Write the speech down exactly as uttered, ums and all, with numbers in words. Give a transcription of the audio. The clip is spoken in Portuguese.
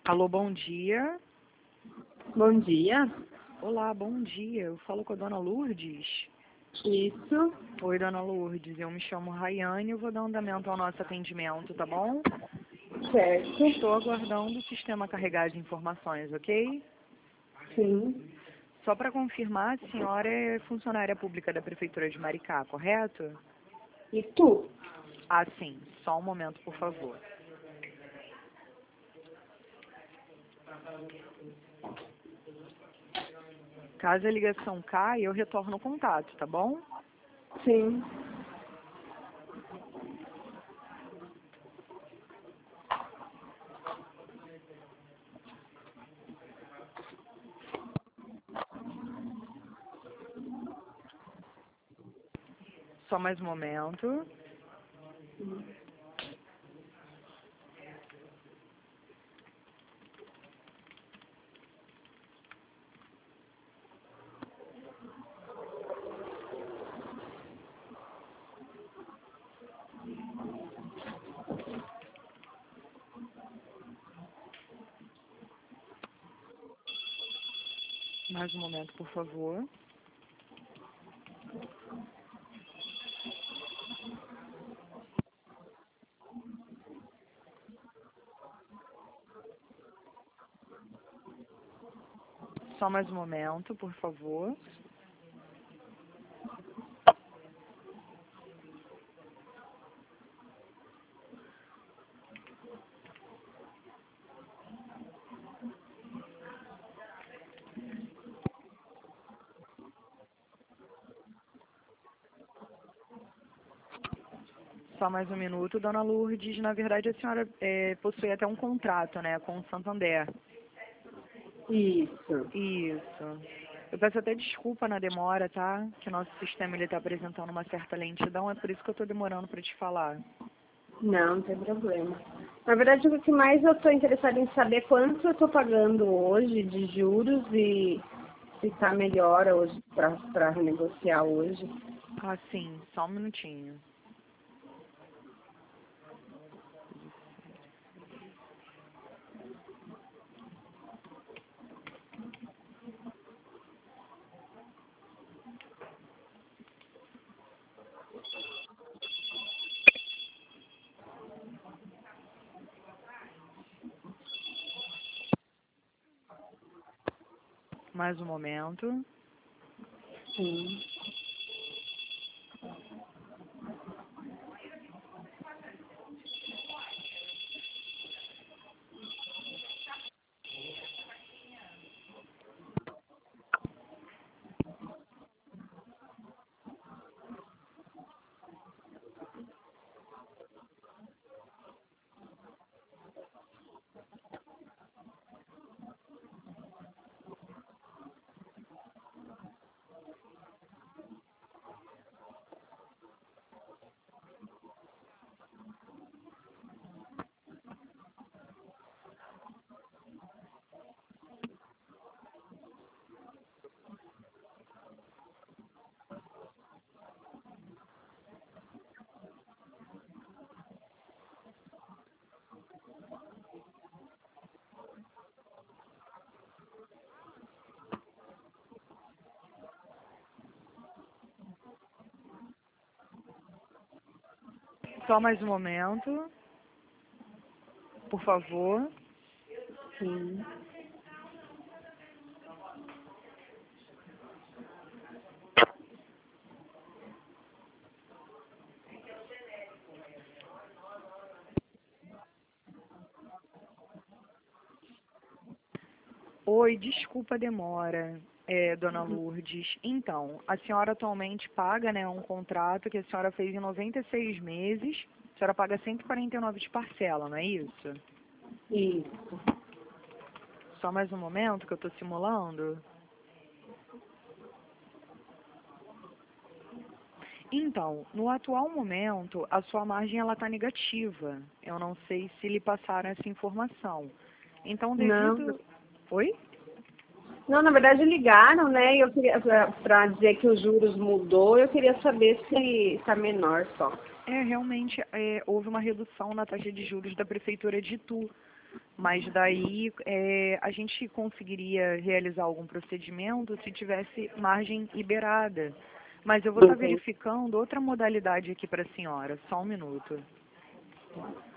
Alô, bom dia. Bom dia. Olá, bom dia. Eu falo com a dona Lourdes. Isso. Oi, dona Lourdes. Eu me chamo Rayane e eu vou dar andamento ao nosso atendimento, tá bom? Certo. Estou aguardando o sistema carregar as informações, ok? Sim. Só para confirmar, a senhora é funcionária pública da Prefeitura de Maricá, correto? E tu? Ah, sim. Só um momento, por favor. Caso a ligação caia, eu retorno o contato, tá bom? Sim. Só mais um momento. Mais um momento, por favor. Só mais um momento, por favor. Só mais um minuto, dona Lourdes. Na verdade, a senhora é, possui até um contrato, né, com o Santander. Isso. Isso. Eu peço até desculpa na demora, tá? Que o nosso sistema ele está apresentando uma certa lentidão, é por isso que eu estou demorando para te falar. Não, não tem problema. Na verdade, o que mais eu estou interessada em saber é quanto eu estou pagando hoje de juros e se está melhor hoje para renegociar hoje. Ah, sim. Só um minutinho. Mais um momento. Sim. Só mais um momento. Por favor. Sim. Oi, desculpa a demora, é, dona Lourdes. Então, a senhora atualmente paga, né, um contrato que a senhora fez em noventa e seis meses. A senhora paga cento e quarenta e nove de parcela, não é isso? Isso. Só mais um momento que eu estou simulando. Então, no atual momento, a sua margem ela está negativa. Eu não sei se lhe passaram essa informação. Então, Não. devido... Oi? Não, na verdade ligaram, né? E eu queria, para dizer que os juros mudou, eu queria saber se está menor só. É, realmente, é, houve uma redução na taxa de juros da Prefeitura de Itu. Mas daí é, a gente conseguiria realizar algum procedimento se tivesse margem liberada. Mas eu vou estar Entendi. verificando outra modalidade aqui para a senhora. Só um minuto.